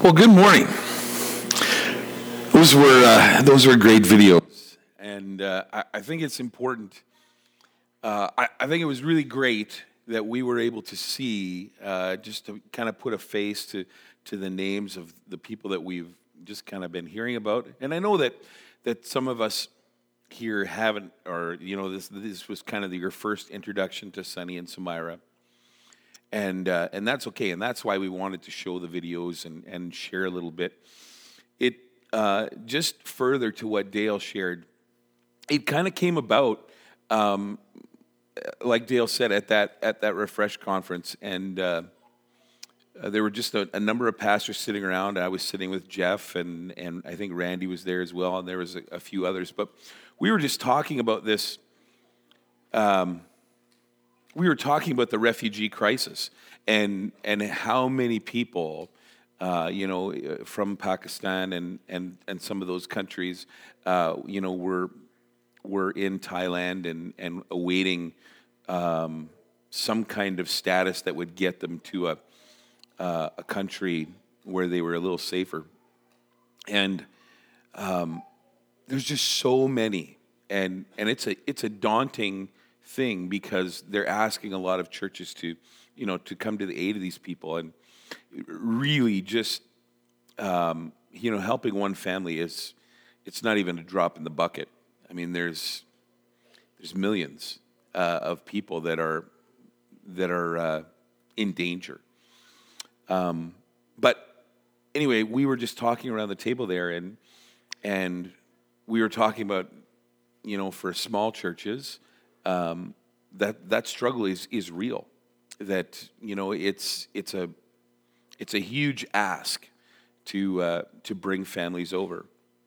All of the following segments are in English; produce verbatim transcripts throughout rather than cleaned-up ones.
Well, good morning. Those were uh, those were great videos, and uh, I, I think it's important. Uh, I, I think it was really great that we were able to see, uh, just to kind of put a face to to the names of the people that we've just kind of been hearing about. And I know that that some of us here haven't, or you know, this this was kind of your first introduction to Sunny and Samira. And uh, and that's okay, and that's why we wanted to show the videos and, and share a little bit. It uh, just further to what Dale shared. It kind of came about, um, like Dale said at that at that Refresh conference, and uh, uh, there were just a, a number of pastors sitting around. I was sitting with Jeff, and and I think Randy was there as well, and there was a, a few others. But we were just talking about this. Um, We were talking about the refugee crisis and and how many people, uh, you know, from Pakistan and, and, and some of those countries, uh, you know, were were in Thailand and and awaiting um, some kind of status that would get them to a uh, a country where they were a little safer. And um, there's just so many, and and it's a it's a daunting thing because they're asking a lot of churches to, you know, to come to the aid of these people, and really just, um, you know, helping one family is, it's not even a drop in the bucket. I mean, there's there's millions uh, of people that are that are uh, in danger. Um, but anyway, we were just talking around the table there, and and we were talking about, you know, for small churches. Um, that that struggle is is real. That, you know, it's it's a it's a huge ask to uh, to bring families over.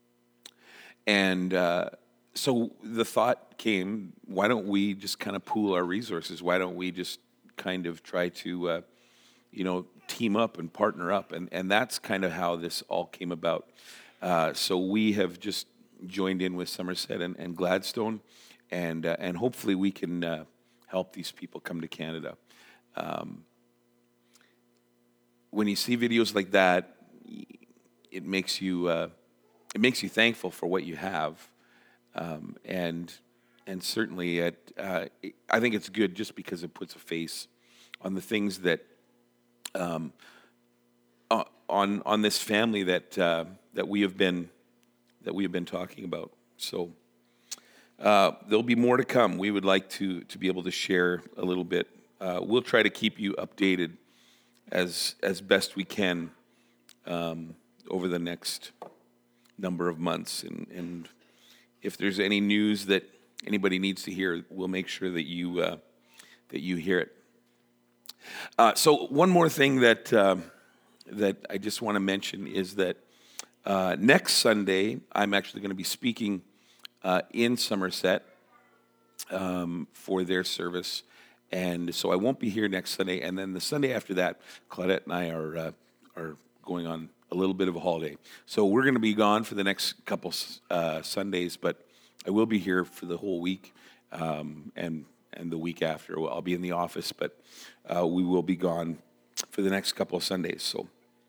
And uh, so the thought came: why don't we just kind of pool our resources? Why don't we just kind of try to uh, you know, team up and partner up? And and that's kind of how this all came about. Uh, so we have just joined in with Somerset and, and Gladstone. And uh, and hopefully we can uh, help these people come to Canada. Um, when you see videos like that, it makes you uh, it makes you thankful for what you have, um, and and certainly it, uh, I think it's good just because it puts a face on the things that um, on on this family that uh, that we have been that we have been talking about. So. Uh, there'll be more to come. We would like to to be able to share a little bit. Uh, we'll try to keep you updated as as best we can um, over the next number of months. And, and if there's any news that anybody needs to hear, we'll make sure that you uh, that you hear it. Uh, so one more thing that uh, that I just want to mention is that uh, next Sunday I'm actually going to be speaking Uh, in Somerset um, for their service, and so I won't be here next Sunday. And then the Sunday after that, Claudette and I are uh, are going on a little bit of a holiday. So we're going to be gone for the next couple uh, Sundays, but I will be here for the whole week, um, and and the week after I'll be in the office, but uh, we will be gone for the next couple of Sundays. So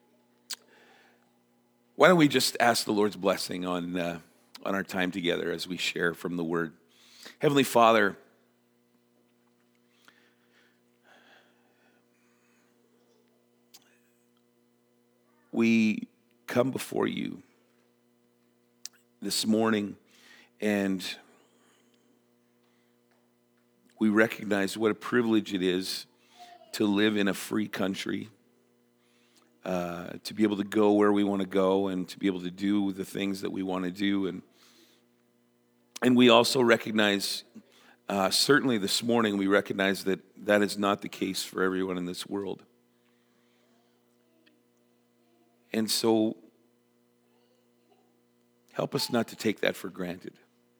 why don't we just ask the Lord's blessing on. Uh, on our time together as we share from the Word. Heavenly Father, we come before you this morning, and we recognize what a privilege it is to live in a free country, uh, to be able to go where we want to go and to be able to do the things that we want to do. And And we also recognize, uh, certainly this morning, we recognize that that is not the case for everyone in this world. And so, help us not to take that for granted.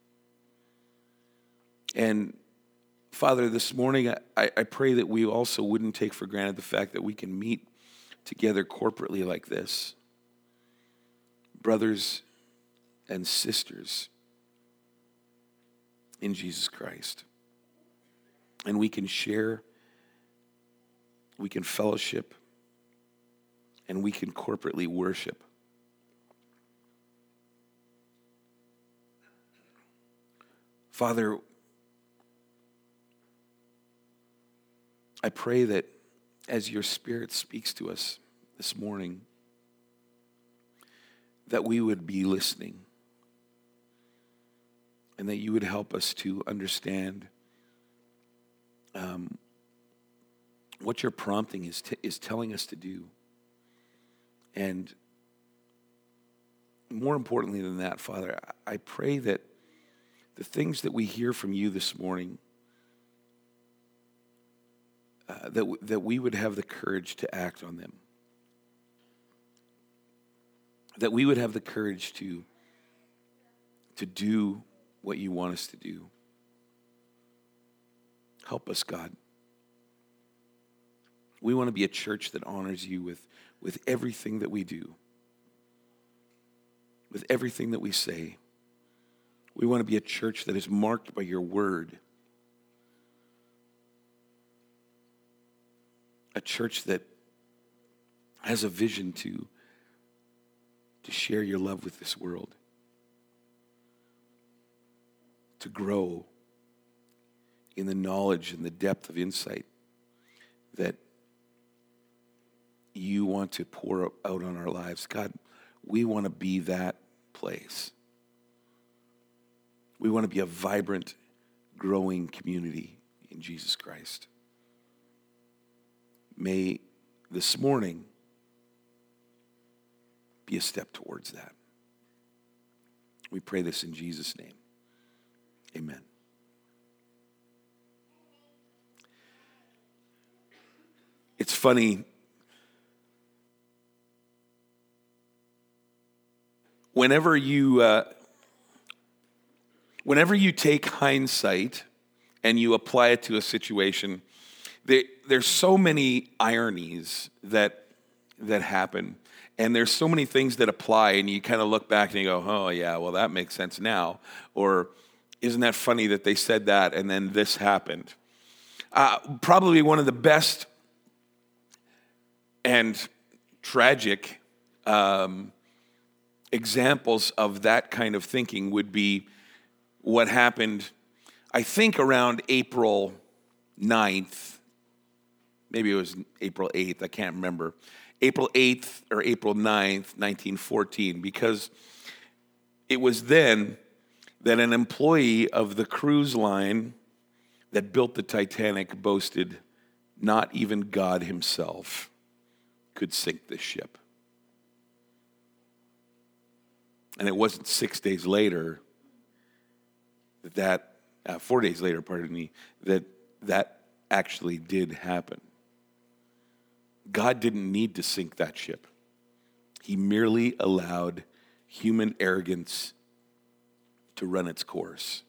And Father, this morning, I, I pray that we also wouldn't take for granted the fact that we can meet together corporately like this. Brothers and sisters in Jesus Christ. And we can share, we can fellowship, and we can corporately worship. Father, I pray that as your Spirit speaks to us this morning, that we would be listening and that you would help us to understand um, what your prompting is, t- is telling us to do. And more importantly than that, Father, I pray that the things that we hear from you this morning, uh, that, w- that we would have the courage to act on them. That we would have the courage to, to do what you want us to do. Help us, God. We want to be a church that honors you with, with everything that we do, with everything that we say. We want to be a church that is marked by your word. A church that has a vision to, to share your love with this world. To grow in the knowledge and the depth of insight that you want to pour out on our lives. God, we want to be that place. We want to be a vibrant, growing community in Jesus Christ. May this morning be a step towards that. We pray this in Jesus' name. Amen. It's funny. Whenever you, uh, whenever you take hindsight and you apply it to a situation, there, there's so many ironies that that happen, and there's so many things that apply, and you kind of look back and you go, "Oh yeah, well that makes sense now," or "Isn't that funny that they said that and then this happened?" Uh, probably one of the best and tragic Um, examples of that kind of thinking would be what happened, I think, around April ninth. Maybe it was April eighth, I can't remember. April eighth or April ninth, nineteen fourteen, because it was then that an employee of the cruise line that built the Titanic boasted not even God himself could sink this ship. And it wasn't six days later that, that uh, four days later, pardon me, that that actually did happen. God didn't need to sink that ship. He merely allowed human arrogance to run its course.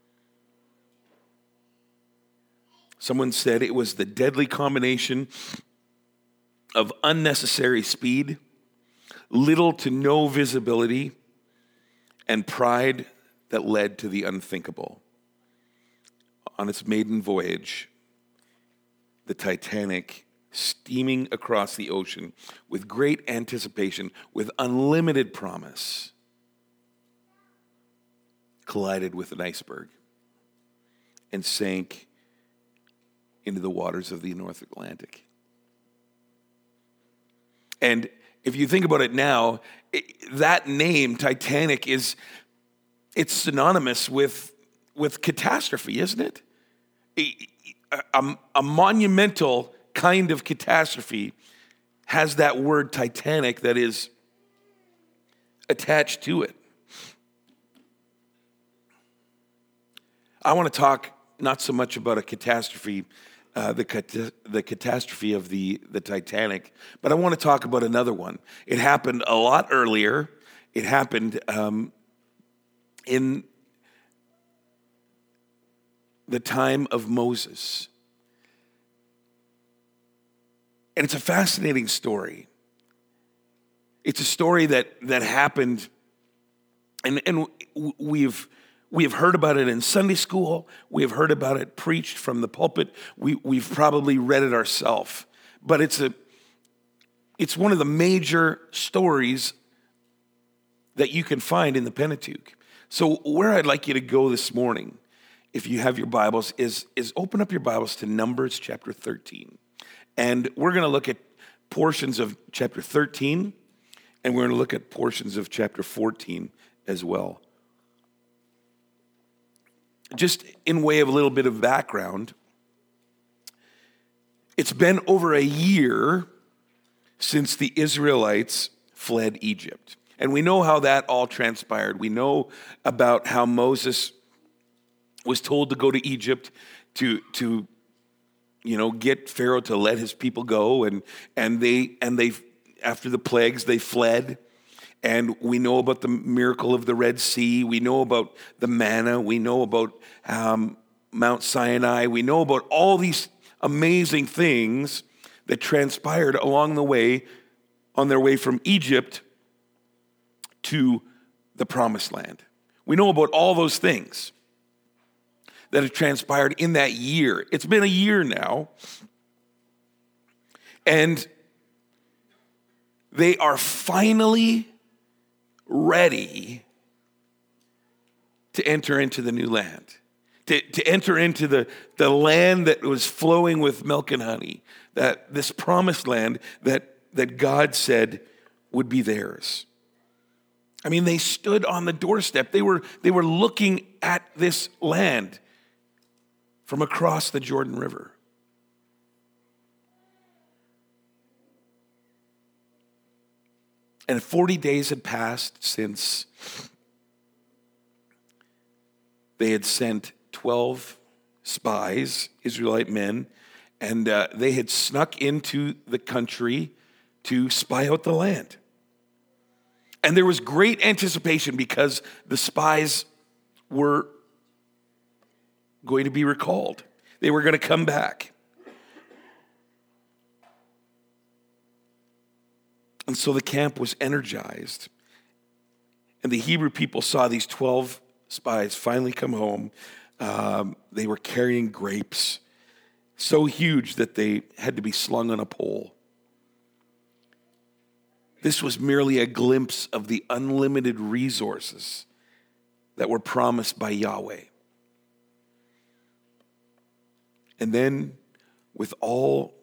Someone said it was the deadly combination of unnecessary speed, little to no visibility, and pride that led to the unthinkable. On its maiden voyage, the Titanic, steaming across the ocean with great anticipation, with unlimited promise, collided with an iceberg and sank into the waters of the North Atlantic. And if you think about it now, it, that name, Titanic, is it's synonymous with, with catastrophe, isn't it? A, a, a monumental kind of catastrophe has that word Titanic that is attached to it. I want to talk not so much about a catastrophe, uh, the cat- the catastrophe of the, the Titanic, but I want to talk about another one. It happened a lot earlier. It happened um, in the time of Moses. And it's a fascinating story. It's a story that that happened, and, and we've we have heard about it in Sunday school. We have heard about it preached from the pulpit. We, we've probably read it ourselves. But it's a It's one of the major stories that you can find in the Pentateuch. So where I'd like you to go this morning, if you have your Bibles, is, is open up your Bibles to Numbers chapter thirteen. And we're going to look at portions of chapter thirteen, and we're going to look at portions of chapter fourteen as well. Just in way of a little bit of background, it's been over a year since the Israelites fled Egypt. And we know how that all transpired. We know about how Moses was told to go to Egypt to, to you know, get Pharaoh to let his people go. And, and they, and they, after the plagues, they fled. And we know about the miracle of the Red Sea. We know about the manna. We know about um, Mount Sinai. We know about all these amazing things that transpired along the way on their way from Egypt to the Promised Land. We know about all those things that have transpired in that year. It's been a year now. And they are finally ready to enter into the new land, to, to enter into the, the land that was flowing with milk and honey, that this promised land that, that God said would be theirs. I mean, they stood on the doorstep. They were, they were looking at this land from across the Jordan River. And forty days had passed since they had sent twelve spies, Israelite men, and uh, they had snuck into the country to spy out the land. And there was great anticipation because the spies were going to be recalled. They were going to come back. And so the camp was energized. And the Hebrew people saw these twelve spies finally come home. Um, they were carrying grapes so huge that they had to be slung on a pole. This was merely a glimpse of the unlimited resources that were promised by Yahweh. And then, with all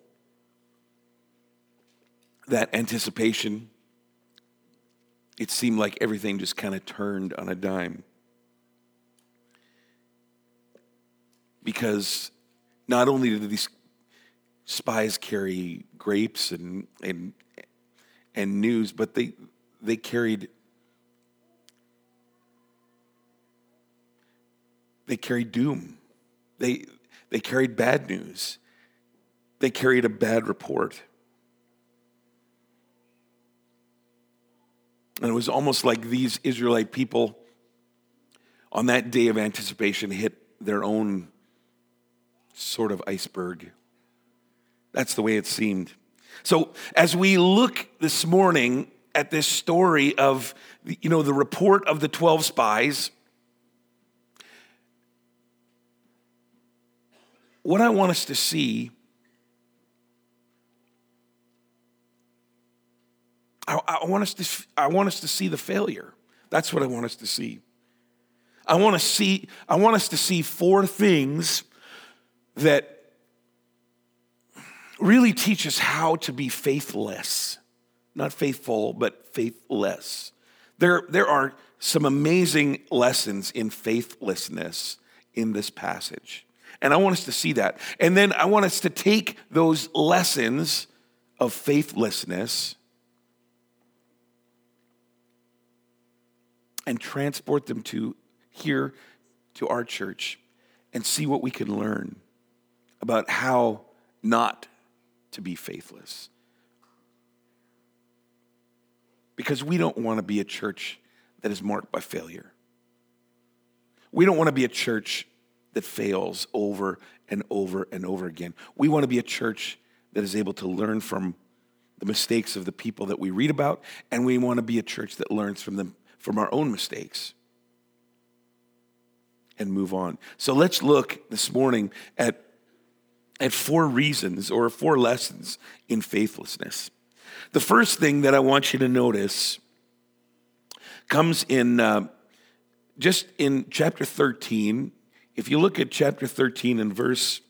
that anticipation, it seemed like everything just kind of turned on a dime. Because not only did these spies carry grapes and and and news, but they they carried they carried doom. They they carried bad news. They carried a bad report. And it was almost like these Israelite people on that day of anticipation hit their own sort of iceberg. That's the way it seemed. So as we look this morning at this story of, you know, the report of the twelve spies, what I want us to see, I, I want us to, I want us to see the failure. That's what I want us to see. I want to see, I want us to see four things that really teach us how to be faithless. Not faithful, but faithless. There, there are some amazing lessons in faithlessness in this passage. And I want us to see that. And then I want us to take those lessons of faithlessness and transport them to here, to our church, and see what we can learn about how not to be faithless. Because we don't want to be a church that is marked by failure. We don't want to be a church that fails over and over and over again. We want to be a church that is able to learn from the mistakes of the people that we read about, and we want to be a church that learns from them, from our own mistakes and move on. So let's look this morning at, at four reasons or four lessons in faithlessness. The first thing that I want you to notice comes in uh, just in chapter thirteen. If you look at chapter thirteen and verse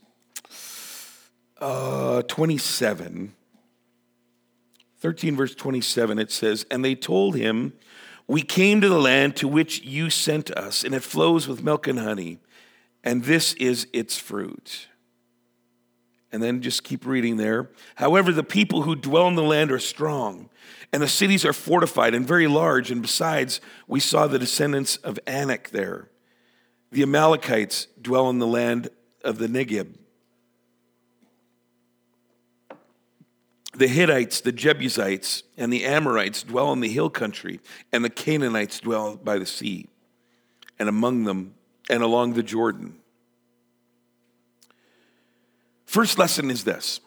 uh, twenty-seven, thirteen verse twenty-seven, it says, "And they told him, 'We came to the land to which you sent us, and it flows with milk and honey, and this is its fruit.'" And then just keep reading there. "However, the people who dwell in the land are strong, and the cities are fortified and very large. And besides, we saw the descendants of Anak there. The Amalekites dwell in the land of the Negeb. The Hittites, the Jebusites, and the Amorites dwell in the hill country, and the Canaanites dwell by the sea, and among them, and along the Jordan." First lesson is this: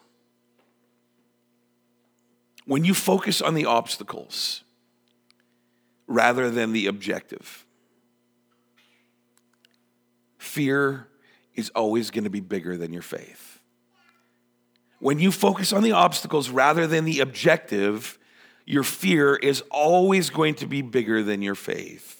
when you focus on the obstacles rather than the objective, fear is always going to be bigger than your faith. When you focus on the obstacles rather than the objective, your fear is always going to be bigger than your faith.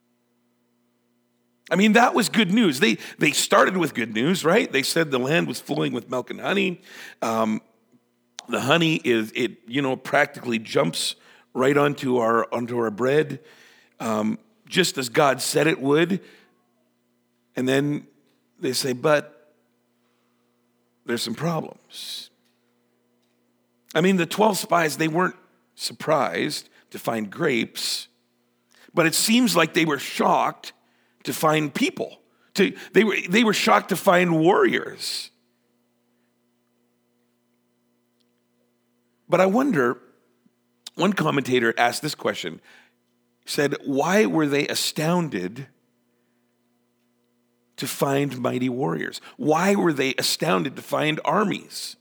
I mean, that was good news. They they started with good news, right? They said the land was flowing with milk and honey. Um, the honey is it you know practically jumps right onto our onto our bread, um, just as God said it would. And then they say, but there's some problems. I mean, the twelve spies, they weren't surprised to find grapes, but it seems like they were shocked to find people. To, they were, they were shocked to find warriors. But I wonder, one commentator asked this question, said, why were they astounded to find mighty warriors? Why were they astounded to find armies?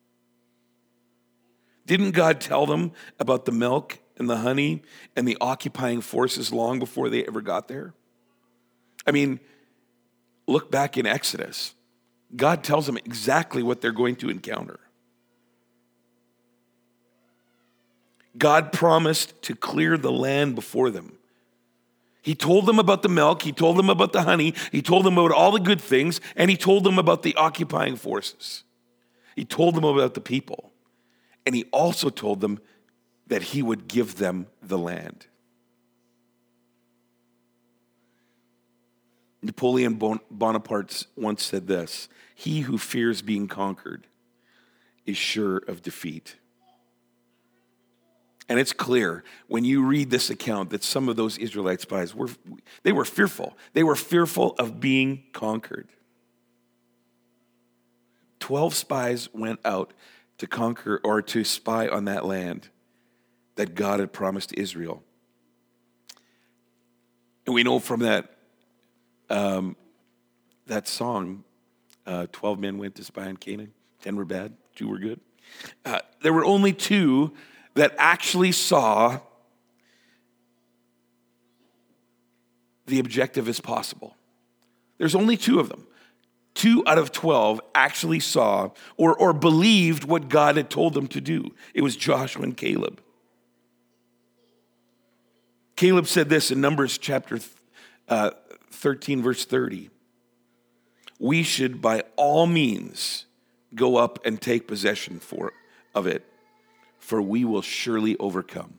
Didn't God tell them about the milk and the honey and the occupying forces long before they ever got there? I mean, look back in Exodus. God tells them exactly what they're going to encounter. God promised to clear the land before them. He told them about the milk, he told them about the honey, he told them about all the good things, and he told them about the occupying forces. He told them about the people. And he also told them that he would give them the land. Napoleon Bonaparte once said this: "He who fears being conquered is sure of defeat." And it's clear when you read this account that some of those Israelite spies were they were fearful. They were fearful of being conquered. Twelve spies went out to conquer or to spy on that land that God had promised to Israel. And we know from that Um, that song, uh, twelve men went to spy on Canaan, ten were bad, two were good. Uh, there were only two that actually saw the objective as possible. There's only two of them. Two out of twelve actually saw or, or believed what God had told them to do. It was Joshua and Caleb. Caleb said this in Numbers chapter uh, thirteen, verse thirty. "We should by all means go up and take possession for, of it, for we will surely overcome."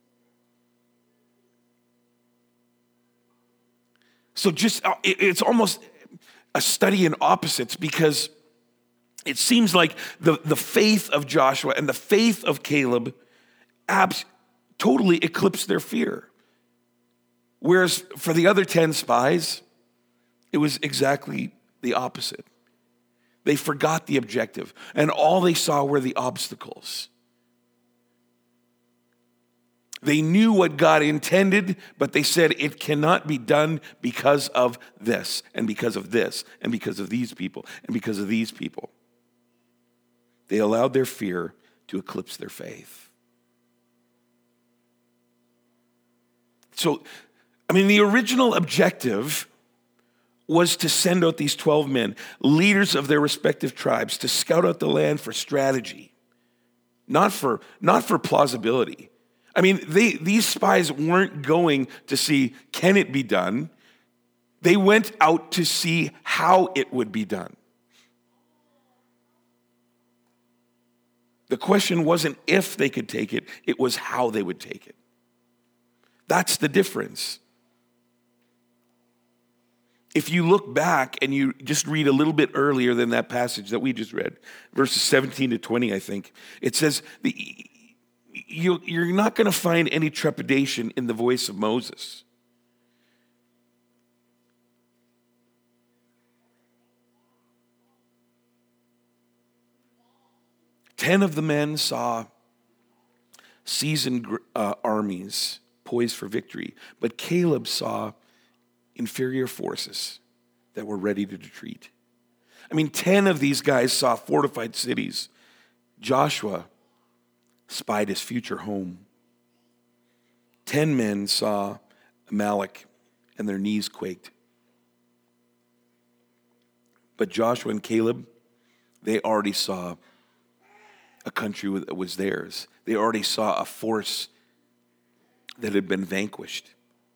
So just, it's almost a study in opposites, because it seems like the, the faith of Joshua and the faith of Caleb abs- totally eclipsed their fear. Whereas for the other ten spies, it was exactly the opposite. They forgot the objective, and all they saw were the obstacles. They knew what God intended, but they said it cannot be done because of this, and because of this, and because of these people, and because of these people. They allowed their fear to eclipse their faith. So, I mean, the original objective was to send out these twelve men, leaders of their respective tribes, to scout out the land for strategy. not for, not for plausibility. I mean, they, these spies weren't going to see, can it be done? They went out to see how it would be done. The question wasn't if they could take it, it was how they would take it. That's the difference. If you look back and you just read a little bit earlier than that passage that we just read, verses seventeen to twenty, I think, it says the, you, you're not going to find any trepidation in the voice of Moses. Ten of the men saw seasoned uh, armies poised for victory, but Caleb saw inferior forces that were ready to retreat. I mean, ten of these guys saw fortified cities. Joshua spied his future home. Ten men saw Amalek, and their knees quaked. But Joshua and Caleb, they already saw a country that was theirs. They already saw a force that had been vanquished.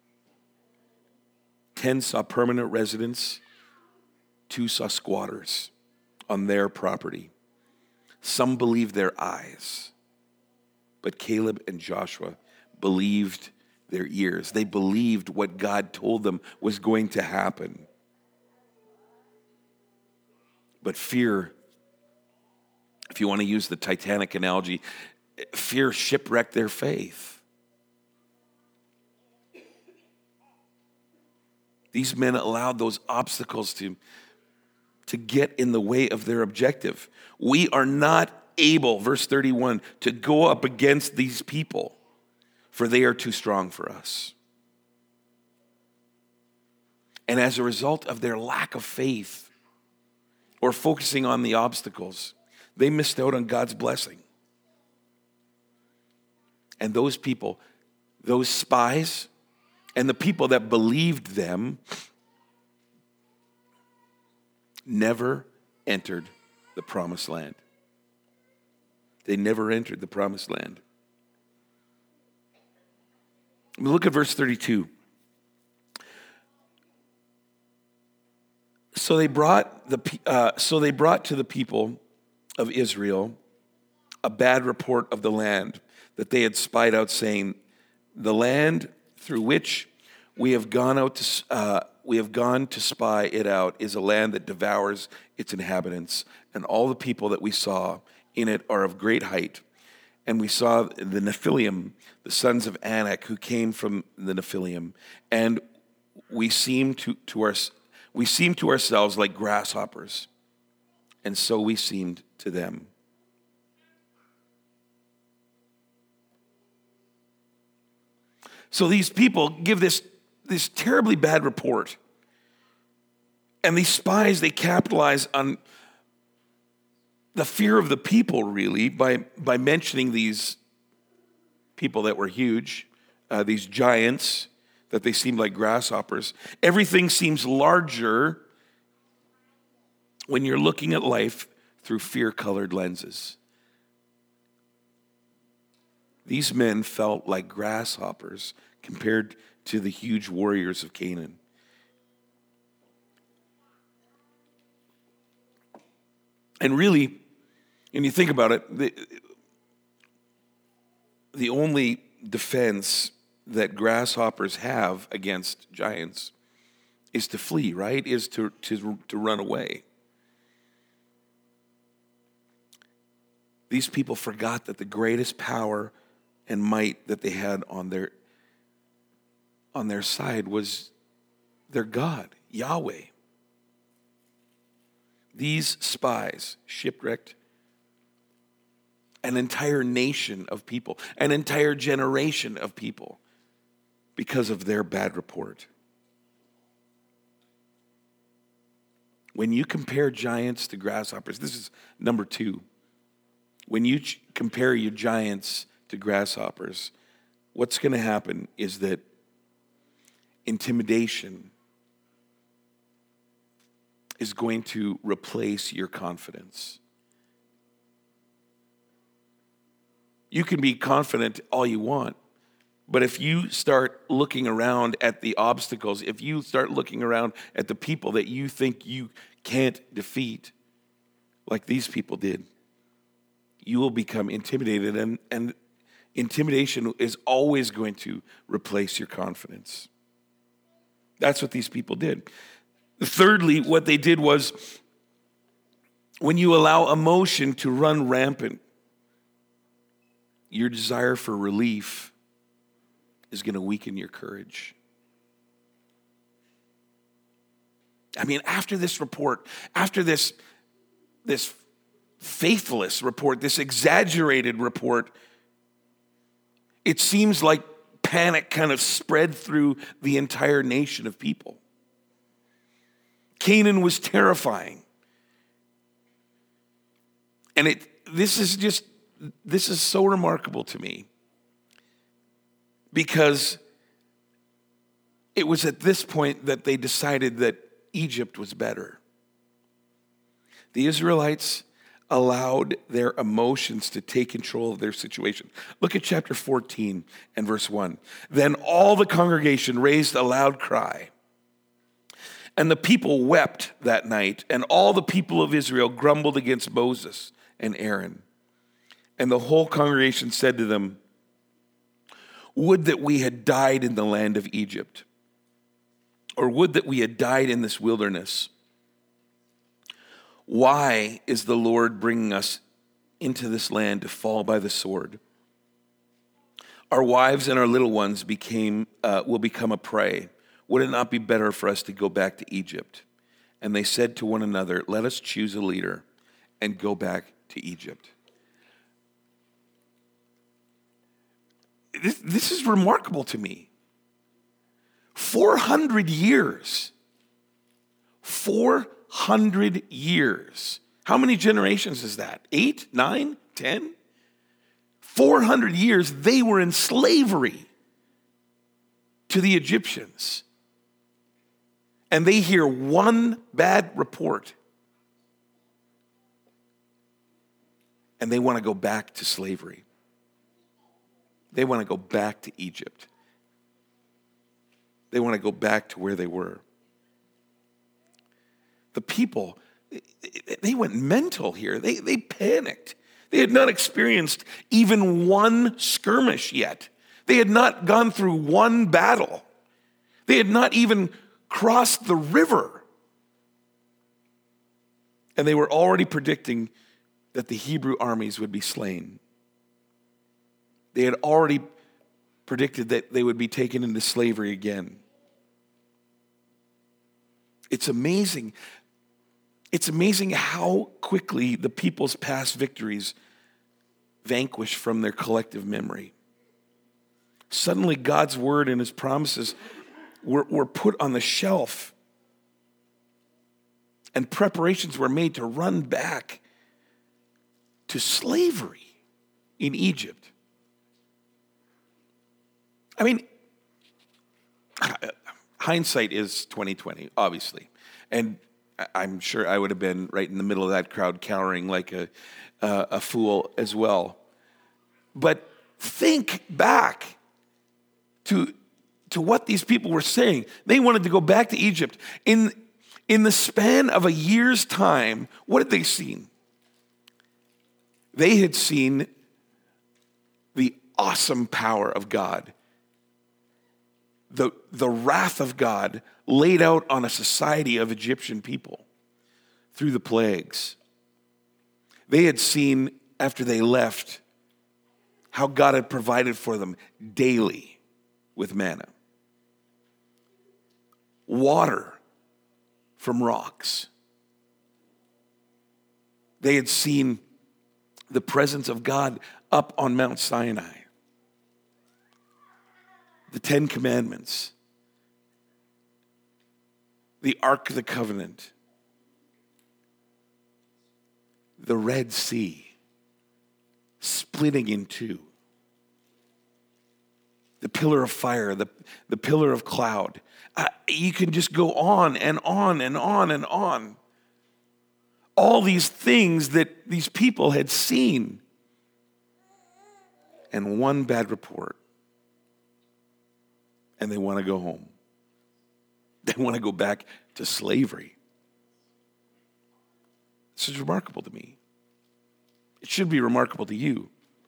Ten saw permanent residents. Two saw squatters on their property. Some believed their eyes, but Caleb and Joshua believed their ears. They believed what God told them was going to happen. But fear, if you want to use the Titanic analogy, fear shipwrecked their faith. These men allowed those obstacles to, to get in the way of their objective. We are not able, verse thirty-one, to go up against these people, for they are too strong for us. And as a result of their lack of faith or focusing on the obstacles, they missed out on God's blessing. And those people, those spies, and the people that believed them never entered the promised land. They never entered the promised land. Look at verse thirty-two. So they brought the uh, so they brought to the people of Israel a bad report of the land that they had spied out, saying, "The land through which we have gone out to uh, we have gone to spy it out is a land that devours its inhabitants, and all the people that we saw in it are of great height. And we saw the Nephilim, the sons of Anak, who came from the Nephilim, and we seem to to our we seemed to ourselves like grasshoppers, and so we seemed to them." So these people give this, this terribly bad report. And these spies, they capitalize on the fear of the people, really, by, by mentioning these people that were huge, uh, these giants, that they seemed like grasshoppers. Everything seems larger when you're looking at life through fear-colored lenses. These men felt like grasshoppers compared to the huge warriors of Canaan. And really, when you think about it, the, the only defense that grasshoppers have against giants is to flee, right? Is to, to, to run away. These people forgot that the greatest power and might that they had on their on their side was their God, Yahweh. These spies shipwrecked an entire nation of people, an entire generation of people, because of their bad report. When you compare giants to grasshoppers, this is number two. When you ch- compare your giants to grasshoppers, what's going to happen is that intimidation is going to replace your confidence. You can be confident all you want, but if you start looking around at the obstacles, if you start looking around at the people that you think you can't defeat, like these people did, you will become intimidated, and, and intimidation is always going to replace your confidence. That's what these people did. Thirdly, what they did was, when you allow emotion to run rampant, your desire for relief is going to weaken your courage. I mean, after this report, after this, this faithless report, this exaggerated report, it seems like panic kind of spread through the entire nation of people. Canaan was terrifying. And it this is just, this is so remarkable to me, because it was at this point that they decided that Egypt was better. The Israelites allowed their emotions to take control of their situation. Look at chapter fourteen and verse one. Then all the congregation raised a loud cry, and the people wept that night, and all the people of Israel grumbled against Moses and Aaron. And the whole congregation said to them, would that we had died in the land of Egypt, or would that we had died in this wilderness. Why is the Lord bringing us into this land to fall by the sword? Our wives and our little ones became uh, will become a prey. Would it not be better for us to go back to Egypt? And they said to one another, let us choose a leader and go back to Egypt. This, this is remarkable to me. four hundred years. four hundred years. How many generations is that? Eight, nine, ten? four hundred years they were in slavery to the Egyptians. And they hear one bad report, and they want to go back to slavery. They want to go back to Egypt. They want to go back to where they were. The people, they went mental here. They, they panicked. They had not experienced even one skirmish yet. They had not gone through one battle. They had not even crossed the river. And they were already predicting that the Hebrew armies would be slain. They had already predicted that they would be taken into slavery again. It's amazing. It's amazing how quickly the people's past victories vanquish from their collective memory. Suddenly, God's word and his promises were, were put on the shelf, and preparations were made to run back to slavery in Egypt. I mean, hindsight is twenty twenty, obviously. And I'm sure I would have been right in the middle of that crowd cowering like a, uh, a fool as well. But think back to, to what these people were saying. They wanted to go back to Egypt. In, in the span of a year's time, what had they seen? They had seen the awesome power of God. The, the wrath of God laid out on a society of Egyptian people through the plagues. They had seen, after they left, how God had provided for them daily with manna, water from rocks. They had seen the presence of God up on Mount Sinai. The Ten Commandments, the Ark of the Covenant, the Red Sea splitting in two, the pillar of fire, the, the pillar of cloud. Uh, you can just go on and on and on and on. All these things that these people had seen. and one bad report, and they want to go home. They want to go back to slavery. This is remarkable to me. It should be remarkable to you.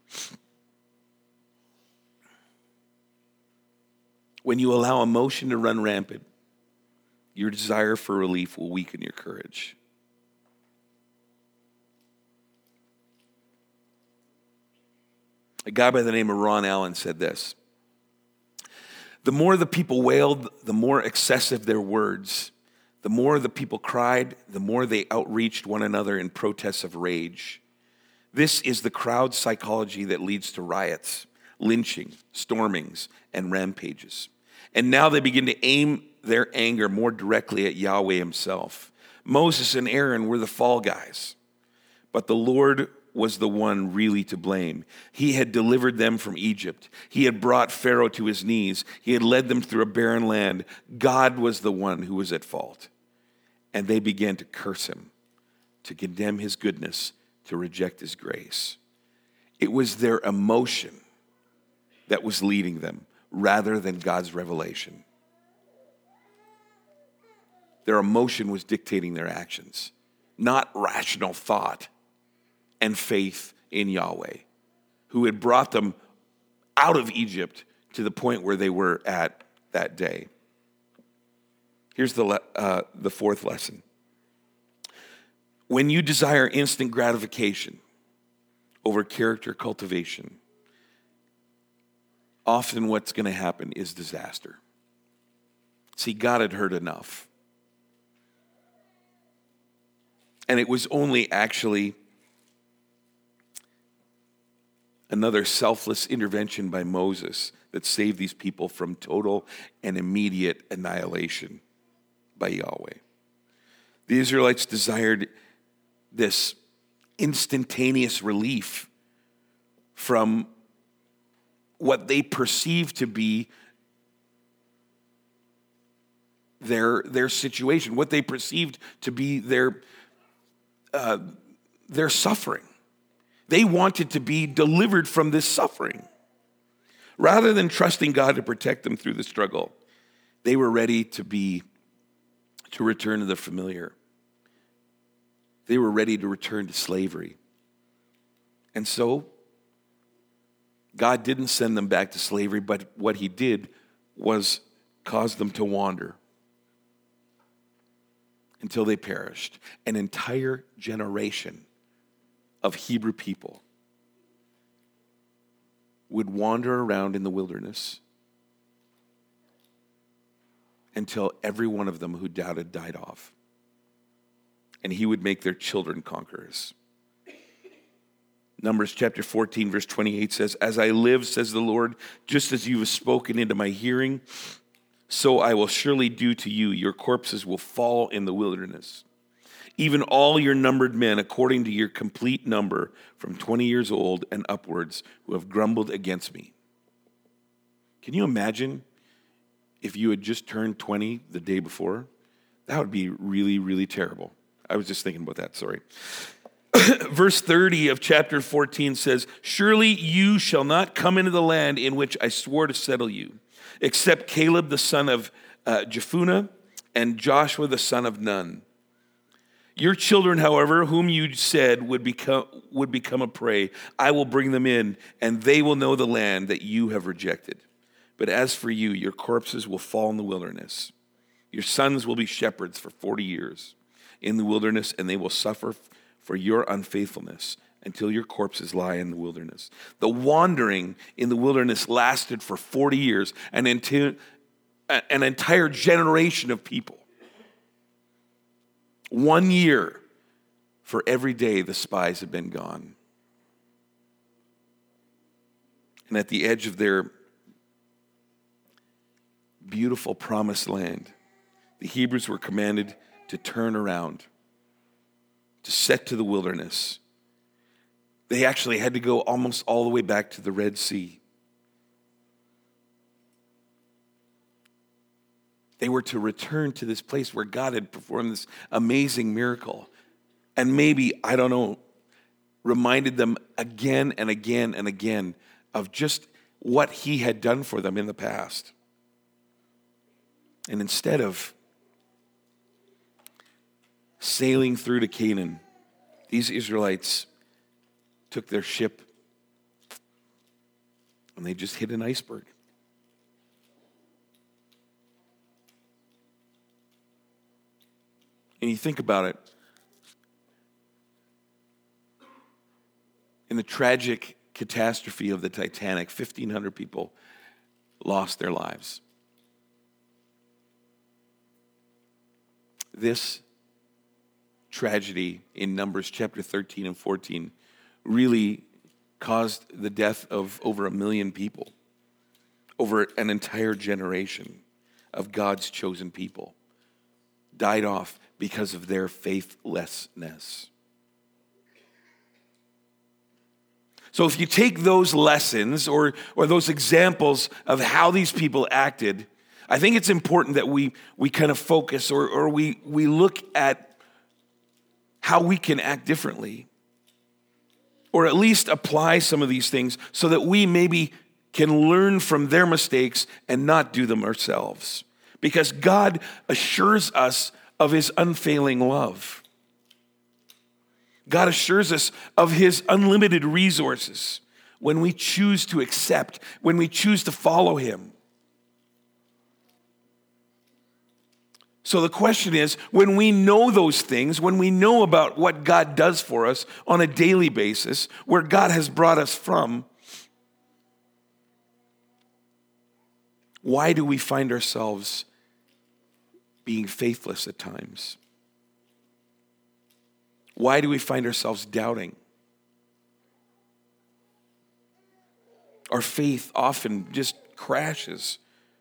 When you allow emotion to run rampant, your desire for relief will weaken your courage. A guy by the name of Ron Allen said this: the more the people wailed, the more excessive their words. The more the people cried, the more they outreached one another in protests of rage. This is the crowd psychology that leads to riots, lynching, stormings, and rampages. And now they begin to aim their anger more directly at Yahweh himself. Moses and Aaron were the fall guys, but the Lord was the one really to blame. He had delivered them from Egypt. He had brought Pharaoh to his knees. He had led them through a barren land. God was the one who was at fault. And they began to curse him, to condemn his goodness, to reject his grace. It was their emotion that was leading them rather than God's revelation. Their emotion was dictating their actions, not rational thought and faith in Yahweh, who had brought them out of Egypt to the point where they were at that day. Here's the, uh, the fourth lesson. When you desire instant gratification over character cultivation, often what's going to happen is disaster. See, God had heard enough. And it was only actually another selfless intervention by Moses that saved these people from total and immediate annihilation by Yahweh. The Israelites desired this instantaneous relief from what they perceived to be their, their situation, what they perceived to be their, uh, their suffering. They wanted to be delivered from this suffering. Rather than trusting God to protect them through the struggle, they were ready to be to return to the familiar. They were ready to return to slavery. And so, God didn't send them back to slavery, but what he did was cause them to wander until they perished. An entire generation of Hebrew people would wander around in the wilderness until every one of them who doubted died off. And he would make their children conquerors. Numbers chapter fourteen, verse twenty-eight says, "As I live, says the Lord, just as you have spoken into my hearing, so I will surely do to you. Your corpses will fall in the wilderness. Even all your numbered men, according to your complete number, from twenty years old and upwards, who have grumbled against me." Can you imagine if you had just turned twenty the day before? That would be really, really terrible. I was just thinking about that, sorry. Verse thirty of chapter fourteen says, "Surely you shall not come into the land in which I swore to settle you, except Caleb the son of uh, Jephunneh and Joshua the son of Nun. Your children, however, whom you said would become, would become a prey, I will bring them in, and they will know the land that you have rejected. But as for you, your corpses will fall in the wilderness. Your sons will be shepherds for forty years in the wilderness, and they will suffer for your unfaithfulness until your corpses lie in the wilderness." The wandering in the wilderness lasted for forty years, and until an entire generation of people. One year for every day the spies had been gone. And at the edge of their beautiful promised land, the Hebrews were commanded to turn around, to set to the wilderness. They actually had to go almost all the way back to the Red Sea. They were to return to this place where God had performed this amazing miracle. And maybe, I don't know, reminded them again and again and again of just what he had done for them in the past. And instead of sailing through to Canaan, these Israelites took their ship and they just hit an iceberg. And you think about it, in the tragic catastrophe of the Titanic, fifteen hundred people lost their lives. This tragedy in Numbers chapter thirteen and fourteen really caused the death of over a million people, over an entire generation of God's chosen people, died off because of their faithlessness. So if you take those lessons or, or those examples of how these people acted, I think it's important that we, we kind of focus or, or we, we look at how we can act differently, or at least apply some of these things so that we maybe can learn from their mistakes and not do them ourselves. Because God assures us of his unfailing love. God assures us of his unlimited resources when we choose to accept, when we choose to follow him. So the question is, when we know those things, when we know about what God does for us on a daily basis, where God has brought us from, why do we find ourselves being faithless at times? Why do we find ourselves doubting? Our faith often just crashes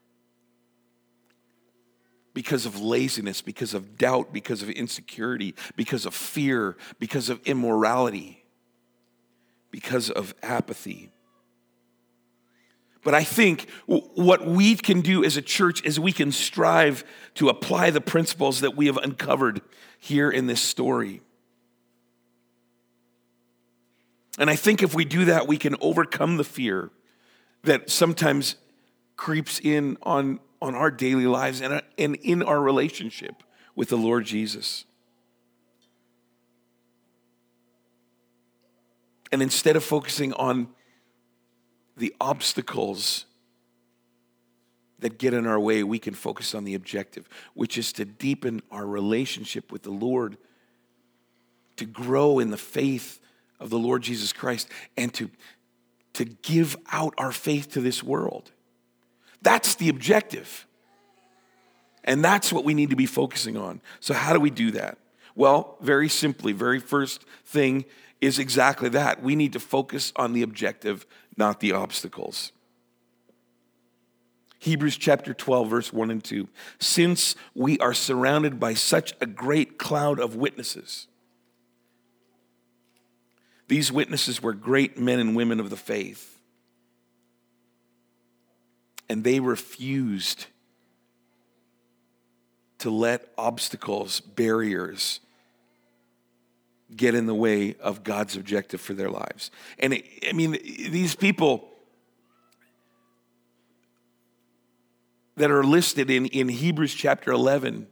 because of laziness, because of doubt, because of insecurity, because of fear, because of immorality, because of apathy. But I think what we can do as a church is we can strive to apply the principles that we have uncovered here in this story. And I think if we do that, we can overcome the fear that sometimes creeps in on, on our daily lives and, and in our relationship with the Lord Jesus. And instead of focusing on the obstacles that get in our way, we can focus on the objective, which is to deepen our relationship with the Lord, to grow in the faith of the Lord Jesus Christ, and to, to give out our faith to this world. That's the objective. And that's what we need to be focusing on. So how do we do that? Well, very simply, very first thing is exactly that. We need to focus on the objective, not the obstacles. Hebrews chapter twelve, verse one and two. Since we are surrounded by such a great cloud of witnesses. These witnesses were great men and women of the faith. And they refused to let obstacles, barriers, get in the way of God's objective for their lives. And it, I mean, these people that are listed in, in Hebrews chapter eleven,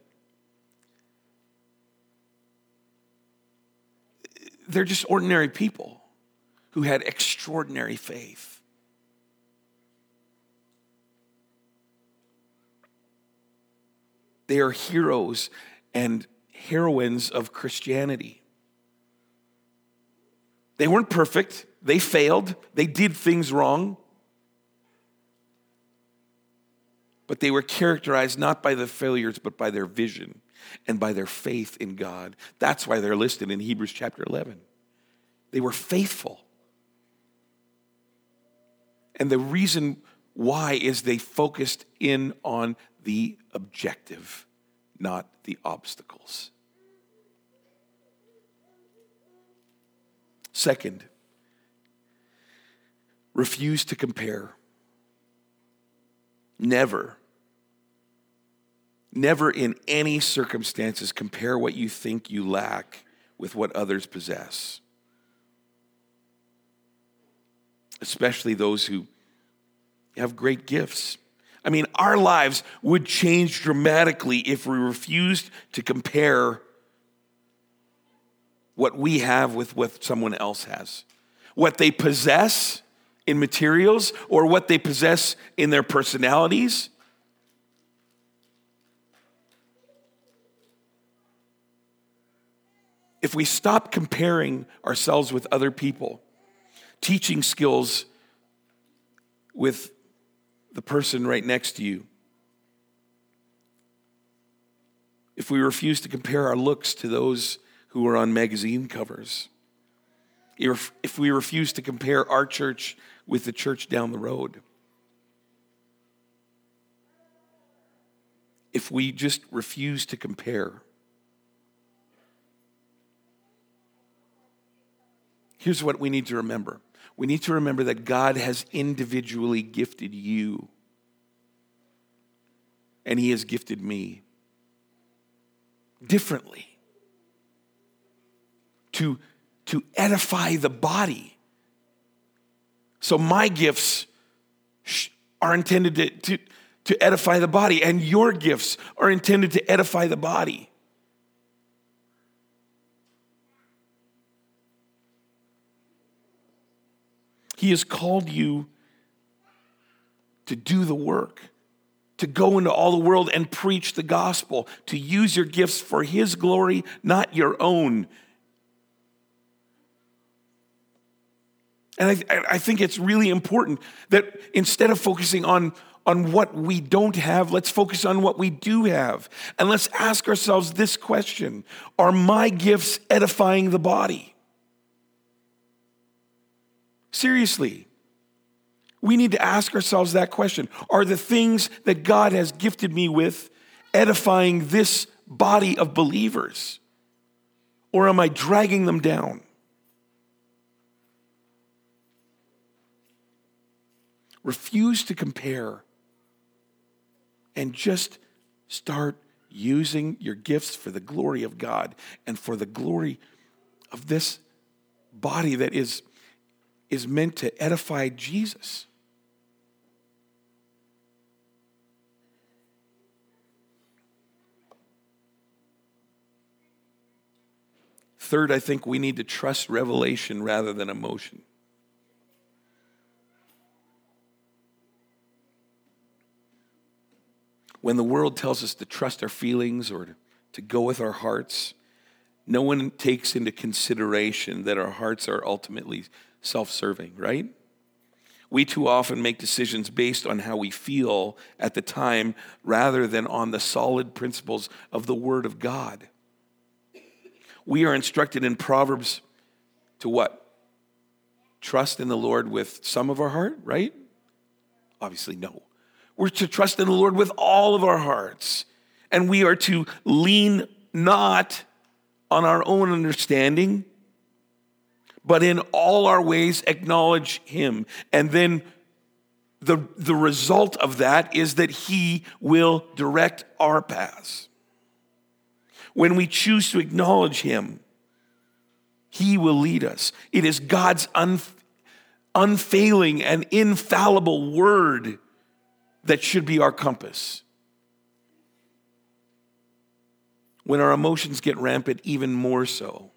they're just ordinary people who had extraordinary faith. They are heroes and heroines of Christianity. They weren't perfect. They failed. They did things wrong. But they were characterized not by the failures, but by their vision and by their faith in God. That's why they're listed in Hebrews chapter eleven. They were faithful. And the reason why is they focused in on the objective, not the obstacles. Second, refuse to compare. Never, never in any circumstances compare what you think you lack with what others possess. especially those who have great gifts. I mean, our lives would change dramatically if we refused to compare what we have with what someone else has. What they possess in materials or what they possess in their personalities. If we stop comparing ourselves with other people, teaching skills with the person right next to you, if we refuse to compare our looks to those who are on magazine covers, if, if we refuse to compare our church with the church down the road, if we just refuse to compare, here's what we need to remember. We need to remember that God has individually gifted you, and He has gifted me differently to, to edify the body. So my gifts are intended to, to, to edify the body, and your gifts are intended to edify the body. He has called you to do the work, to go into all the world and preach the gospel, to use your gifts for His glory, not your own. And I, I think it's really important that instead of focusing on, on what we don't have, let's focus on what we do have. And let's ask ourselves this question: are my gifts edifying the body? Seriously, we need to ask ourselves that question. Are the things that God has gifted me with edifying this body of believers? Or am I dragging them down? Refuse to compare and just start using your gifts for the glory of God and for the glory of this body that is is meant to edify Jesus. Third, I think we need to trust revelation rather than emotion. When the world tells us to trust our feelings or to, to go with our hearts, no one takes into consideration that our hearts are ultimately self-serving, right? We too often make decisions based on how we feel at the time rather than on the solid principles of the Word of God. We are instructed in Proverbs to what? Trust in the Lord with some of our heart, right? Obviously, no. We're to trust in the Lord with all of our hearts. And we are to lean not on our own understanding, but in all our ways acknowledge Him. And then the, the result of that is that He will direct our paths. When we choose to acknowledge Him, He will lead us. It is God's un, unfailing and infallible word that should be our compass. When our emotions get rampant, even more so,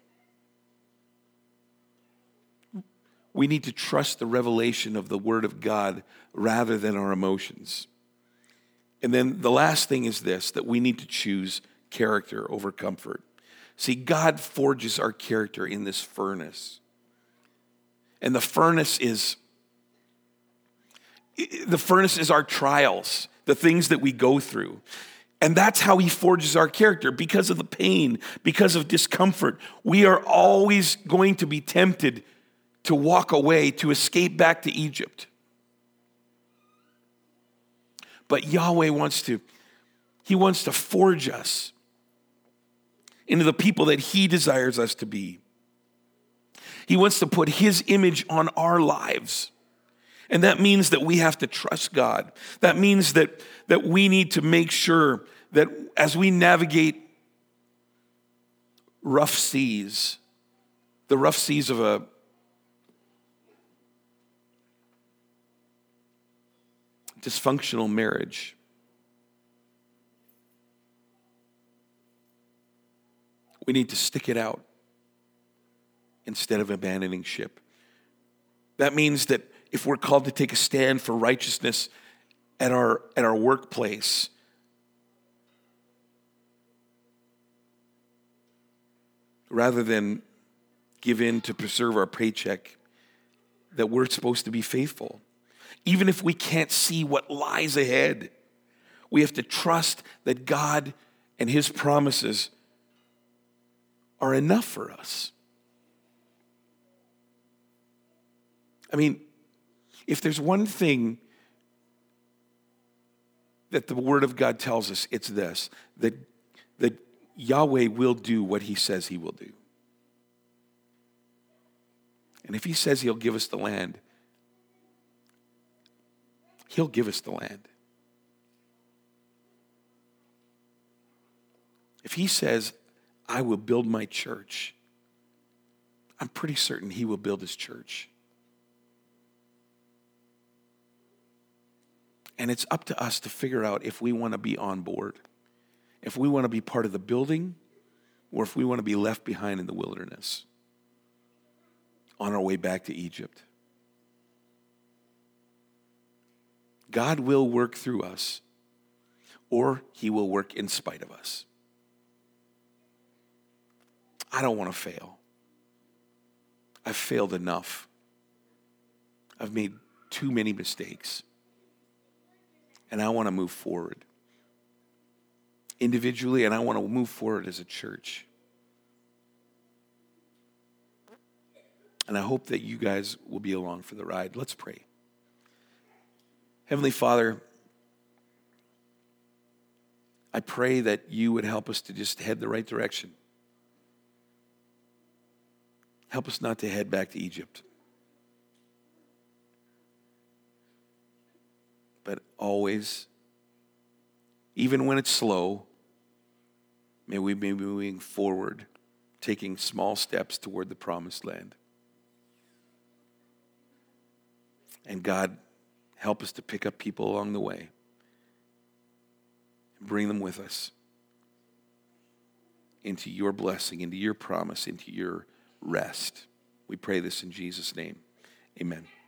we need to trust the revelation of the Word of God rather than our emotions. And then the last thing is this, that we need to choose character over comfort. See, God forges our character in this furnace. And the furnace is, the furnace is our trials, the things that we go through. And that's how He forges our character, because of the pain, because of discomfort. We are always going to be tempted to walk away, to escape back to Egypt. But Yahweh wants to, He wants to forge us into the people that He desires us to be. He wants to put His image on our lives. And that means that we have to trust God. That means that, that we need to make sure that as we navigate rough seas, the rough seas of a dysfunctional marriage. We need to stick it out instead of abandoning ship. That means that if we're called to take a stand for righteousness at our, at our workplace, rather than give in to preserve our paycheck, that we're supposed to be faithful. Even if we can't see what lies ahead, we have to trust that God and his promises are enough for us. I mean, if there's one thing that the Word of God tells us, it's this, that, that Yahweh will do what he says he will do. And if he says he'll give us the land, he'll give us the land. If he says, I will build my church, I'm pretty certain he will build his church. And it's up to us to figure out if we want to be on board, if we want to be part of the building, or if we want to be left behind in the wilderness on our way back to Egypt. God will work through us, or he will work in spite of us. I don't want to fail. I've failed enough. I've made too many mistakes. And I want to move forward individually, and I want to move forward as a church. And I hope that you guys will be along for the ride. Let's pray. Heavenly Father, I pray that you would help us to just head the right direction. Help us not to head back to Egypt, but always, even when it's slow, may we be moving forward, taking small steps toward the promised land. And God, help us to pick up people along the way and bring them with us into your blessing, into your promise, into your rest. We pray this in Jesus' name. Amen.